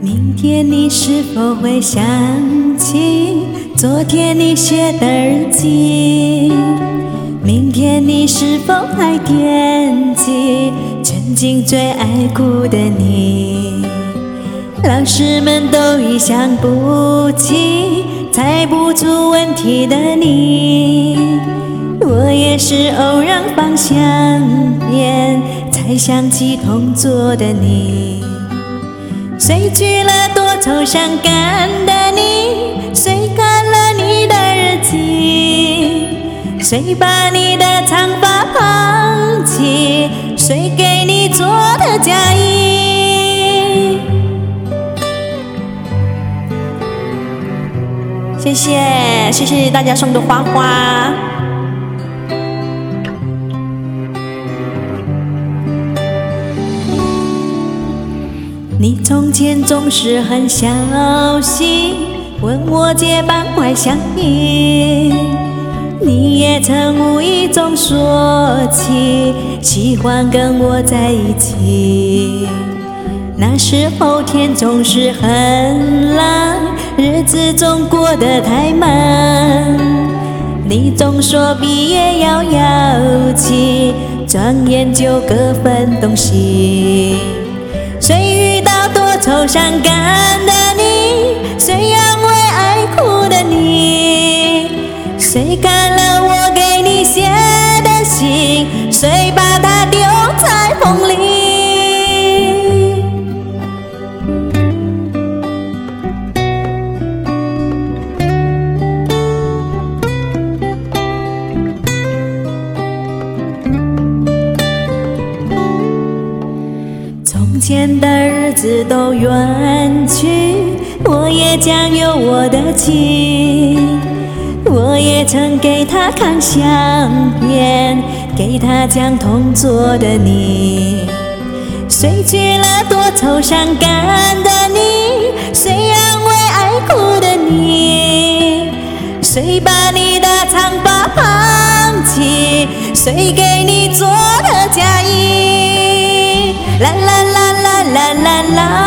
明天你是否会想起昨天你写的日记？明天你是否还惦记曾经最爱哭的你？老师们都已想不起猜不出问题的你，我也是偶然方向眼才想起同桌的你。谁娶了多愁善感的你？谁看了你的日记？谁把你的长发绑起？谁给你做的嫁衣？谢谢，谢谢大家送的花花。你从前总是很小心，问我借半块香烟。你也曾无意中说起喜欢跟我在一起。那时候天总是很冷，日子总过得太慢。你总说毕业遥遥期，转眼就各分东西。谁遇到多愁善感的你？谁安慰爱哭的你？谁看了我给你写的信？谁把它丢在风里？从前的日子都远去，我也将有我的情。我也曾给他看相片，给他讲同桌的你。谁娶了多愁善感的你？谁安慰爱哭的你？谁把你的长发绑起？谁给你做的嫁衣？啦啦啦啦啦啦啦。